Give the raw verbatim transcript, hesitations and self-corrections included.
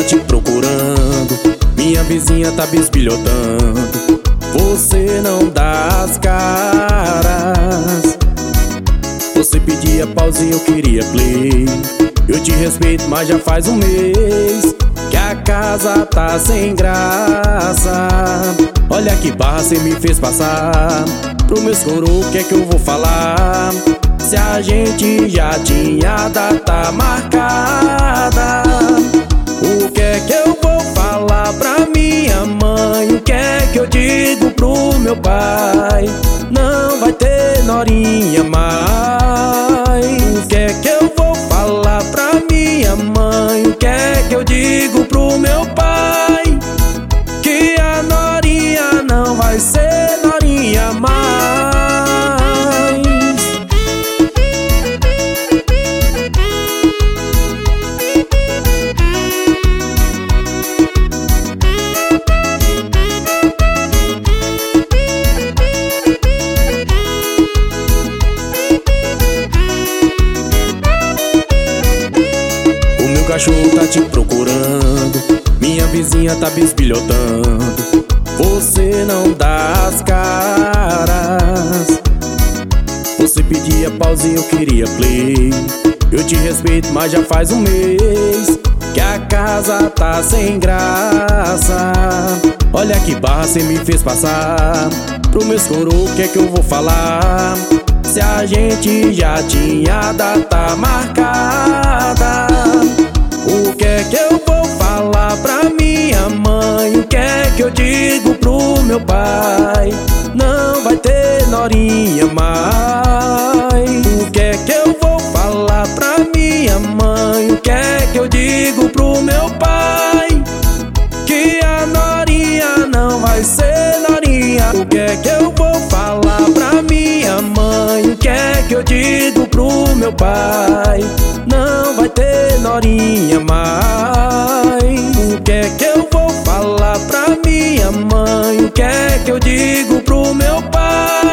te procurando, minha vizinha tá bisbilhotando. Você não dá as caras. Você pedia pause e eu queria play. Eu te respeito, mas já faz um mês que a casa tá sem graça. Olha que barra cê me fez passar. Pro meus coro, o que é que eu vou falar? Se a gente já tinha data marcada, o que é que eu vou falar pra minha mãe? O que é que eu digo pro meu pai? Não vai ter norinha mais. O que é que eu vou falar pra minha mãe? O que é que eu digo pro meu pai? Que a norinha não vai ser norinha mais. O cachorro tá te procurando, minha vizinha tá bisbilhotando. Você não dá as caras. Você pedia pause e eu queria play. Eu te respeito, mas já faz um mês que a casa tá sem graça. Olha que barra cê me fez passar. Pro meus coro, o que é que eu vou falar? Se a gente já tinha data marcada, o que é que eu vou falar pra minha mãe? O que é que eu digo pro meu pai? Não vai ter norinha mais. O que é que eu vou falar pra minha mãe? O que é que eu digo pro meu pai? Que a norinha não vai ser norinha. O que é que eu vou falar pra minha mãe? O que é que eu digo pro meu pai? Não vai ter norinha mais. O que é que eu vou falar pra minha mãe? O que é que eu digo pro meu pai?